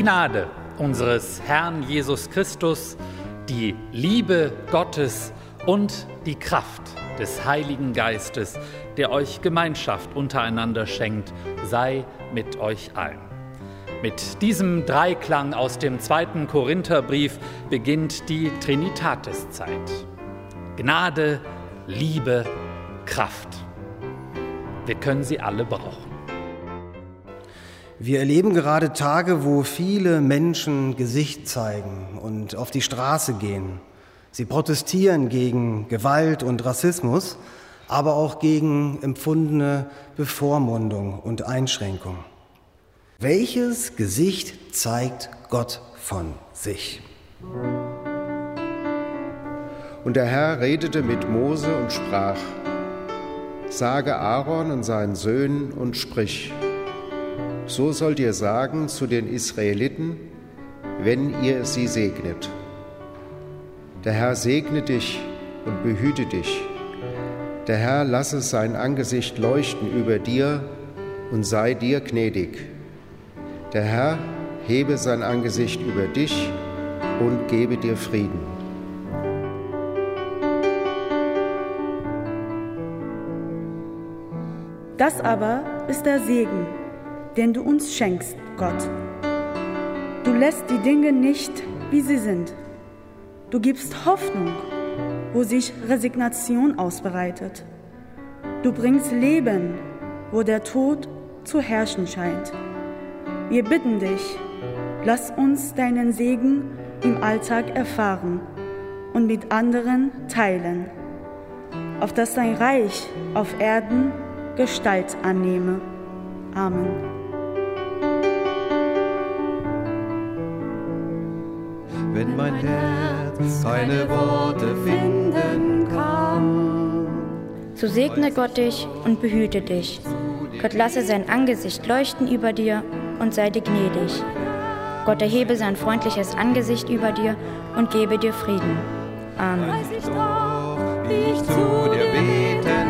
Gnade unseres Herrn Jesus Christus, die Liebe Gottes und die Kraft des Heiligen Geistes, der euch Gemeinschaft untereinander schenkt, sei mit euch allen. Mit diesem Dreiklang aus dem 2. Korintherbrief beginnt die Trinitatiszeit. Gnade, Liebe, Kraft. Wir können sie alle brauchen. Wir erleben gerade Tage, wo viele Menschen Gesicht zeigen und auf die Straße gehen. Sie protestieren gegen Gewalt und Rassismus, aber auch gegen empfundene Bevormundung und Einschränkung. Welches Gesicht zeigt Gott von sich? Und der Herr redete mit Mose und sprach: Sage Aaron und seinen Söhnen und sprich: So sollt ihr sagen zu den Israeliten, wenn ihr sie segnet. Der Herr segne dich und behüte dich. Der Herr lasse sein Angesicht leuchten über dir und sei dir gnädig. Der Herr hebe sein Angesicht über dich und gebe dir Frieden. Das aber ist der Segen, den du uns schenkst, Gott. Du lässt die Dinge nicht, wie sie sind. Du gibst Hoffnung, wo sich Resignation ausbreitet. Du bringst Leben, wo der Tod zu herrschen scheint. Wir bitten dich, lass uns deinen Segen im Alltag erfahren und mit anderen teilen, auf dass dein Reich auf Erden Gestalt annehme. Amen. Wenn mein Herz keine Worte finden kann, so segne Gott dich und behüte dich. Gott lasse sein Angesicht leuchten über dir und sei dir gnädig. Gott erhebe sein freundliches Angesicht über dir und gebe dir Frieden. Amen. weiß ich doch, wie ich zu dir beten